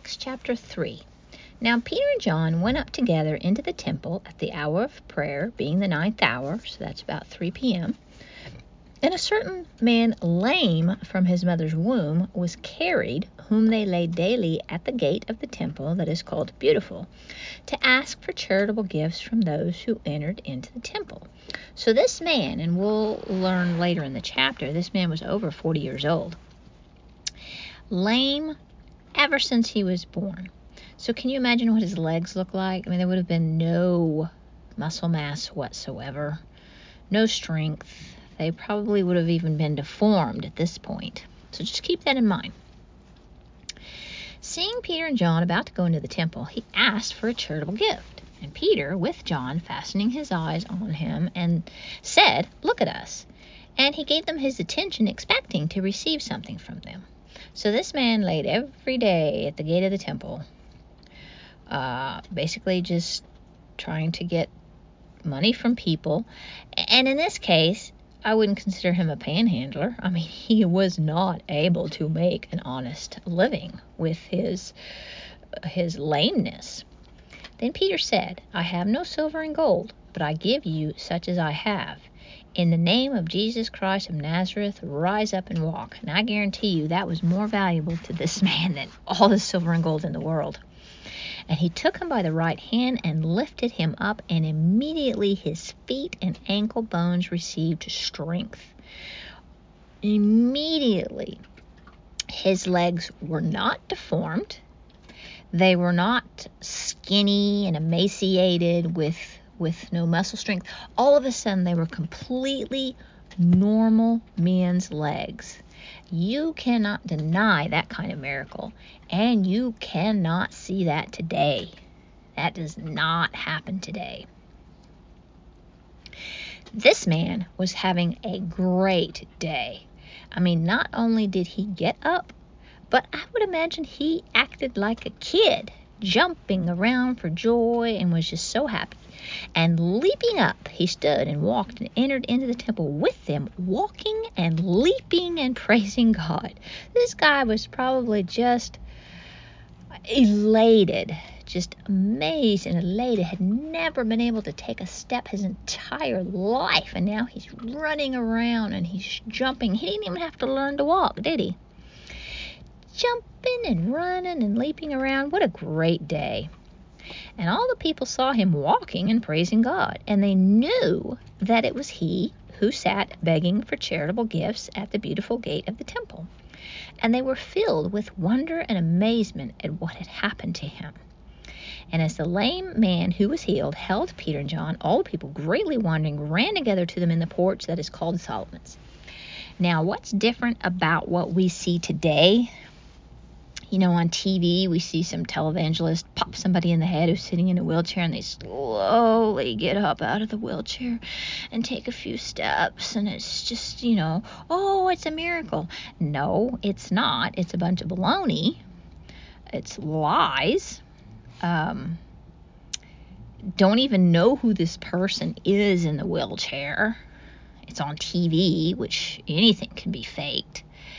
Acts chapter 3. Now Peter and John went up together into the temple at the hour of prayer, being the 9th hour, so that's about 3 p.m. And a certain man lame from his mother's womb was carried, whom they laid daily at the gate of the temple that is called Beautiful, to ask for charitable gifts from those who entered into the temple. So this man, and we'll learn later in the chapter, this man was over 40 years old. Lame ever since he was born. So can you imagine what his legs look like? I mean, there would have been no muscle mass whatsoever, no strength. They probably would have even been deformed at this point. So just keep that in mind. Seeing Peter and John about to go into the temple, he asked for a charitable gift. And Peter, with John, fastening his eyes on him, and said, "Look at us." And he gave them his attention, expecting to receive something from them. So this man laid every day at the gate of the temple, basically just trying to get money from people. And in this case, I wouldn't consider him a panhandler. I mean, he was not able to make an honest living with his lameness. Then Peter said, "I have no silver and gold, but I give you such as I have. In the name of Jesus Christ of Nazareth, rise up and walk." And I guarantee you that was more valuable to this man than all the silver and gold in the world. And he took him by the right hand and lifted him up, and immediately his feet and ankle bones received strength. Immediately, his legs were not deformed. They were not skinny and emaciated with no muscle strength. All of a sudden, they were completely normal men's legs. You cannot deny that kind of miracle, and you cannot see that today. That does not happen today. This man was having a great day. I mean, not only did he get up, but I would imagine he acted like a kid, jumping around for joy and was just so happy. And leaping up, he stood and walked and entered into the temple with them, walking and leaping and praising God. This guy was probably just elated, just amazed and elated, had never been able to take a step his entire life, and now he's running around and he's jumping. He didn't even have to learn to walk, did he? Jumping and running and leaping around. What a great day. And all the people saw him walking and praising God, and they knew that it was he who sat begging for charitable gifts at the beautiful gate of the temple. And they were filled with wonder and amazement at what had happened to him. And as the lame man who was healed held Peter and John, all the people, greatly wondering, ran together to them in the porch that is called Solomon's. Now, what's different about what we see today? You know, on TV, we see some televangelist pop somebody in the head who's sitting in a wheelchair, and they slowly get up out of the wheelchair and take a few steps, and it's just, oh, it's a miracle. No, it's not. It's a bunch of baloney. It's lies. Don't even know who this person is in the wheelchair. It's on TV, which anything can be faked.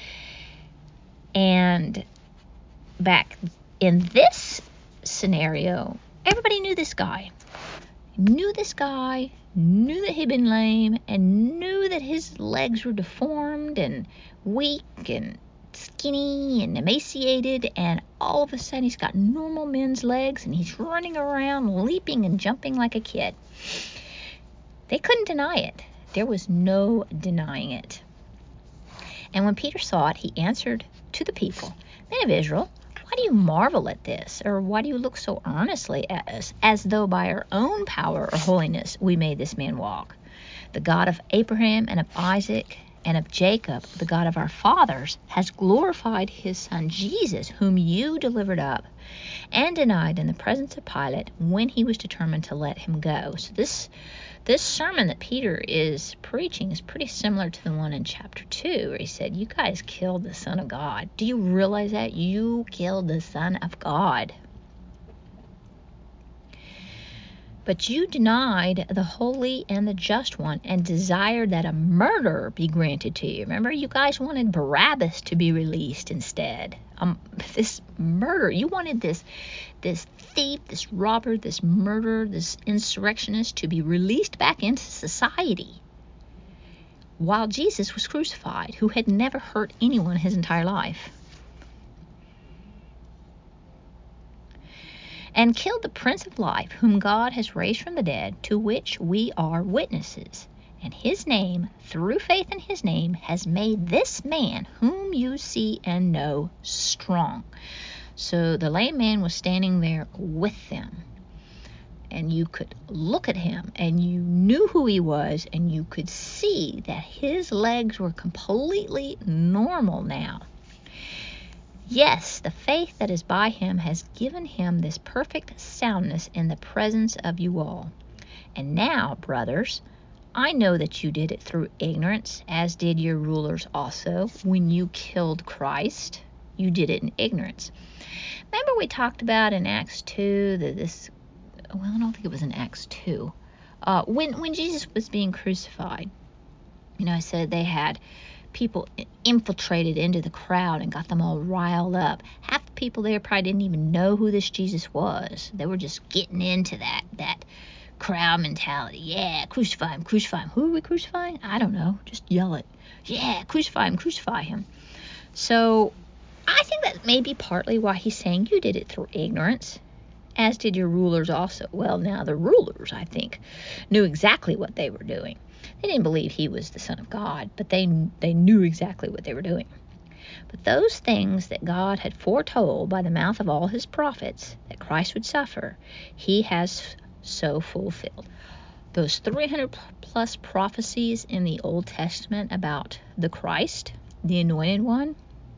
And back in this scenario, everybody knew this guy. Knew that he'd been lame, and knew that his legs were deformed and weak and skinny and emaciated, and all of a sudden he's got normal men's legs and he's running around leaping and jumping like a kid. They couldn't deny it. There was no denying it. And when Peter saw it, he answered to the people, "Men of Israel, why do you marvel at this? Or why do you look so earnestly at us, as though by our own power or holiness we made this man walk? The God of Abraham and of Isaac and of Jacob, the God of our fathers, has glorified his son Jesus, whom you delivered up and denied in the presence of Pilate when he was determined to let him go." So this sermon that Peter is preaching is pretty similar to the one in chapter 2, where he said, "You guys killed the Son of God. Do you realize that? You killed the Son of God." But you denied the holy and the just one and desired that a murderer be granted to you. Remember, you guys wanted Barabbas to be released instead. This murder, you wanted this thief, this robber, this murderer, this insurrectionist to be released back into society while Jesus was crucified, who had never hurt anyone his entire life. And killed the Prince of Life, whom God has raised from the dead, to which we are witnesses. And his name, through faith in his name, has made this man, whom you see and know, strong. So the lame man was standing there with them. And you could look at him, and you knew who he was, and you could see that his legs were completely normal now. Yes, the faith that is by him has given him this perfect soundness in the presence of you all. And now, brothers, I know that you did it through ignorance, as did your rulers also. When you killed Christ, you did it in ignorance. Remember we talked about in Acts 2 that I don't think it was in Acts 2. When Jesus was being crucified, I said they had people infiltrated into the crowd and got them all riled up. Half the people there probably didn't even know who this Jesus was. They were just getting into that crowd mentality. Yeah, crucify him, crucify him. Who are we crucifying? I don't know. Just yell it. Yeah, crucify him, crucify him. So I think that may be partly why he's saying you did it through ignorance, as did your rulers also. Well, now the rulers, I think, knew exactly what they were doing. They didn't believe he was the Son of God, but they knew exactly what they were doing. But those things that God had foretold by the mouth of all his prophets that Christ would suffer, he has so fulfilled. Those 300 plus prophecies in the Old Testament about the Christ, the Anointed One,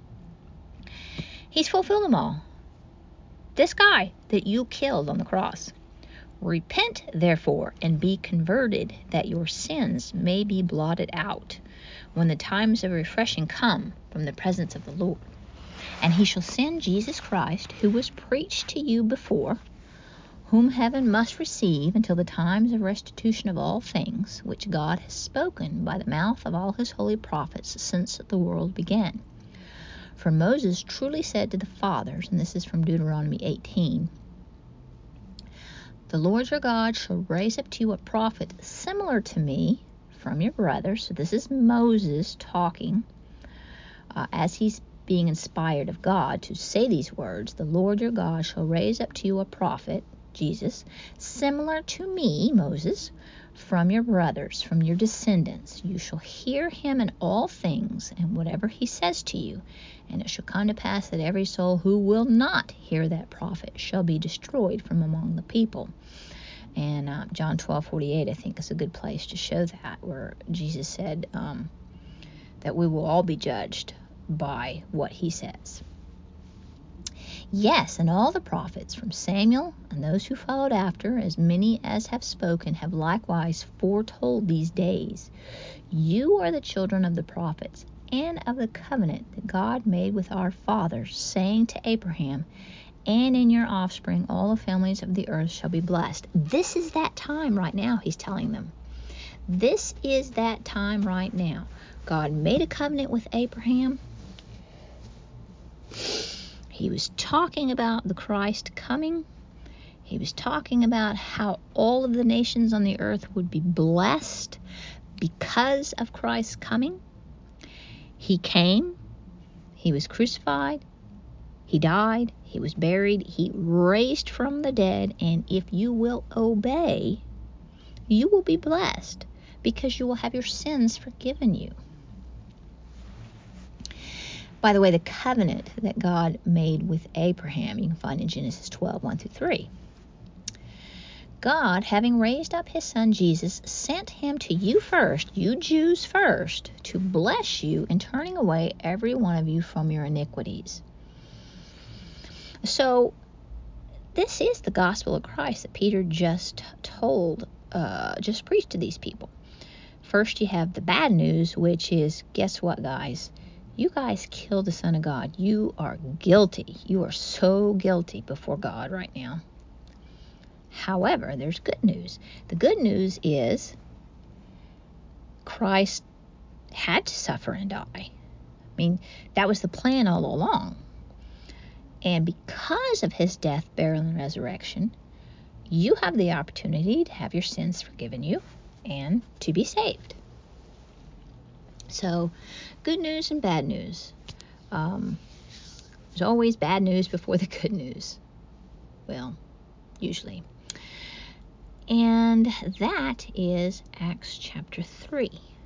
he's fulfilled them all. This guy that you killed on the cross. Repent, therefore, and be converted, that your sins may be blotted out, when the times of refreshing come from the presence of the Lord. And he shall send Jesus Christ, who was preached to you before, whom heaven must receive until the times of restitution of all things, which God has spoken by the mouth of all his holy prophets since the world began. For Moses truly said to the fathers, and this is from Deuteronomy 18, the Lord your God shall raise up to you a prophet similar to me from your brothers. So this is Moses talking as he's being inspired of God to say these words. The Lord your God shall raise up to you a prophet, Jesus, similar to me, Moses, from your brothers, from your descendants. You shall hear him in all things, and whatever he says to you. And it shall come to pass that every soul who will not hear that prophet shall be destroyed from among the people. And John 12:48, I think, is a good place to show that, where Jesus said that we will all be judged by what he says. Yes, and all the prophets from Samuel and those who followed after, as many as have spoken, have likewise foretold these days. You are the children of the prophets and of the covenant that God made with our fathers, saying to Abraham, and in your offspring all the families of the earth shall be blessed. This is that time right now, he's telling them. This is that time right now. God made a covenant with Abraham. He was talking about the Christ coming. He was talking about how all of the nations on the earth would be blessed because of Christ's coming. He came. He was crucified. He died. He was buried. He raised from the dead. And if you will obey, you will be blessed because you will have your sins forgiven you. By the way, the covenant that God made with Abraham, you can find in Genesis 12:1-3. God, having raised up his son Jesus, sent him to you first, you Jews first, to bless you in turning away every one of you from your iniquities. So this is the gospel of Christ that Peter just preached to these people. First, you have the bad news, which is, guess what, guys? You guys killed the Son of God. You are guilty. You are so guilty before God right now. However, there's good news. The good news is Christ had to suffer and die. I mean, that was the plan all along. And because of his death, burial, and resurrection, you have the opportunity to have your sins forgiven you and to be saved. So, good news and bad news. There's always bad news before the good news. Well, usually. And that is Acts chapter 3.